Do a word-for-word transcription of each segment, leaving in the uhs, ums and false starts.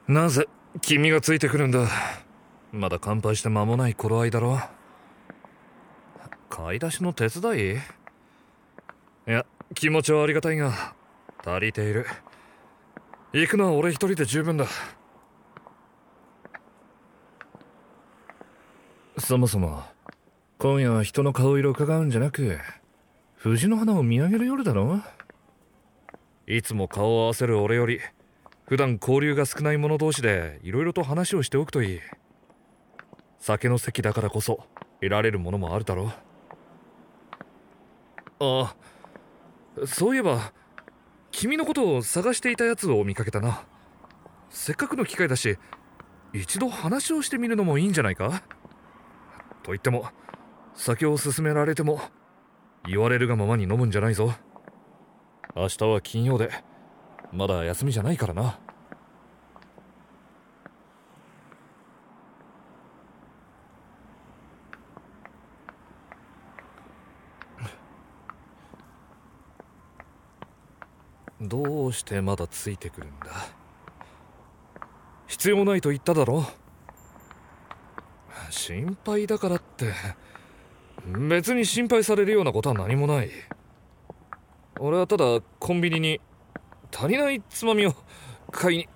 なぜ君がついてくるんだ。まだ乾杯して間もない頃合いだろ。買い出しの手伝い？いや、気持ちはありがたいが足りている。行くのは俺一人で十分だ。そもそも今夜は人の顔色を伺うんじゃなく藤の花を見上げる夜だろ。いつも顔を合わせる俺より普段交流が少ない者同士でいろいろと話をしておくといい。酒の席だからこそ得られるものもあるだろう。ああ、そういえば君のことを探していたやつを見かけたな。せっかくの機会だし一度話をしてみるのもいいんじゃないか。と言っても酒を勧められても言われるがままに飲むんじゃないぞ。明日は金曜でまだ休みじゃないからな。どうしてまだついてくるんだ。必要ないと言っただろ。心配だからって別に心配されるようなことは何もない。俺はただコンビニに足りないつまみを買いに。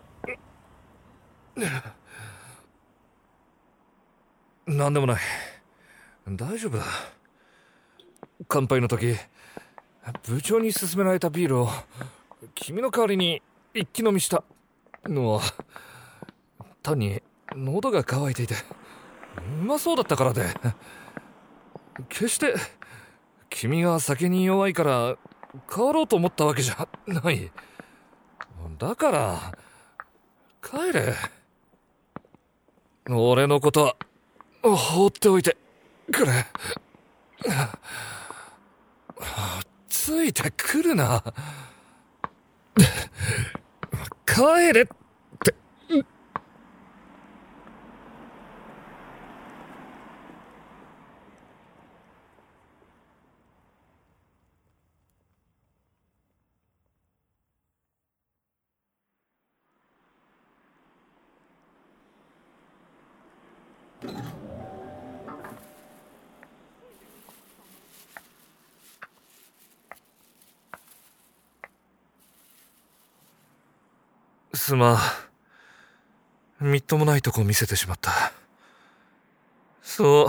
なんでもない。大丈夫だ。乾杯の時部長に勧められたビールを君の代わりに一気飲みしたのは単に喉が渇いていてうまそうだったからで、決して君が酒に弱いから変わろうと思ったわけじゃない。だから帰れ。俺のことは放っておいてくれ。ついてくるな。帰れって。すまん。みっともないとこ見せてしまった。そう、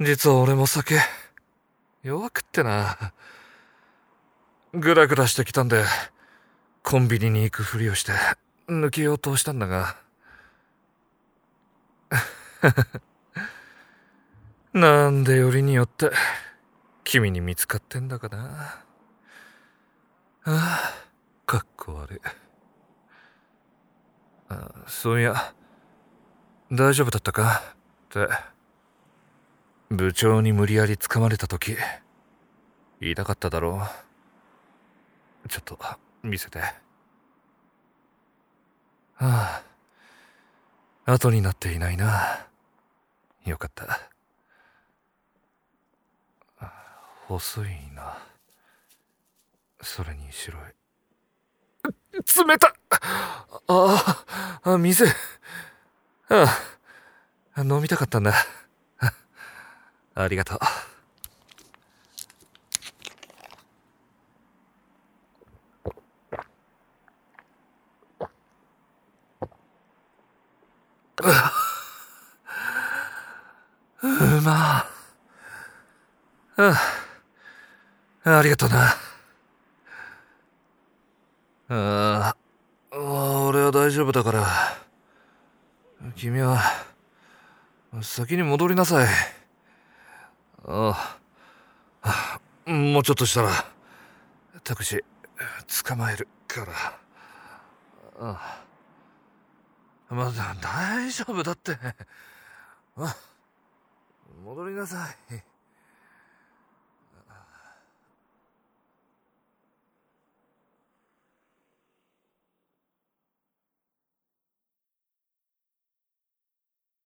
実は俺も酒弱くってな。グラグラしてきたんでコンビニに行くふりをして抜けようとしたんだがなんでよりによって君に見つかってんだかな。ああ、かっこ悪い。あ、そういや大丈夫だったかって部長に無理やり掴まれた時言いたかっただろう。ちょっと見せて。はあ、後になっていないな。よかった。細いな。それに白い。冷たっ。ああ、水。ああ、飲みたかったんだ。ありがとう。うまあ。ああ、ありがとうな。ああ、俺は大丈夫だから。君は先に戻りなさい。ああ、もうちょっとしたらタクシー捕まえるから。ああ、まだ大丈夫だって。あ、戻りなさい。